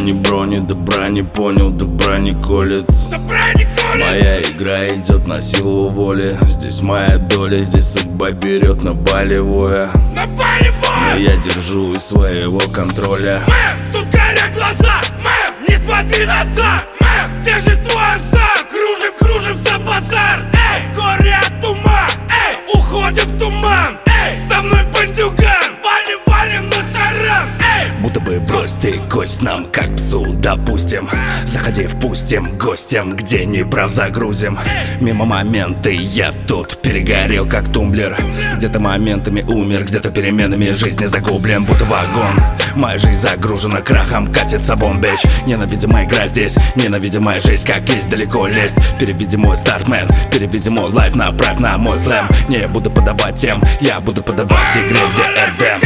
ни брони, добра не понял, добра не колет. Моя игра идет на силу воли. Здесь моя доля, здесь судьба берет на болевое. Но я держу из своего контроля. Тут горят глаза, не смотри назад. Держи твой азарт, кружим за базар. Горе от ума, уходим в туман. Со мной бандюган, валим на таран. Будто бы брось ты кость нам, как псу, допустим. Заходи, впустим гостям, где не прав загрузим. Мимо моменты, я тут перегорел, как тумблер. Где-то моментами умер, где-то переменами жизни загублен, будто вагон. Моя жизнь загружена крахом, катится бомбеч. Ненавидимая игра здесь, ненавидимая жизнь, как есть, далеко лезть. Переведи мой стартмен, переведи мой лайф, направь на мой слэм. Не буду подавать тем, я буду подавать игре, где РДМ.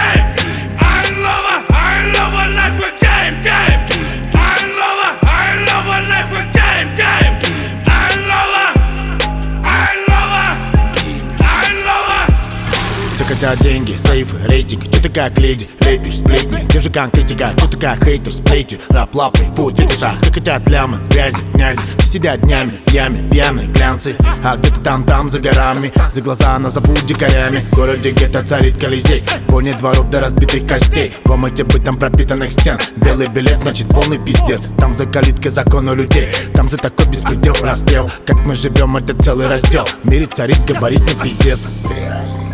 Все хотят деньги, сейфы, рейтинг. Че ты как леди, лепишь сплетни. Где же конкретика, че ты как хейтер, сплетью. Рап, лапы, фуд, видишь, все хотят лямы, с грязи, князи. Все сидят днями, яме, пьяные, глянцы. А где-то там за горами, за глаза нас зовут дикарями. В городе где-то царит колизей, вони дворов до разбитых костей. В омыте бытом пропитанных стен. Белый билет, значит полный пиздец. Там за калиткой закон у людей, там за такой беспредел расстрел. Как мы живем, это целый раздел. В мире царит габаритный пиздец.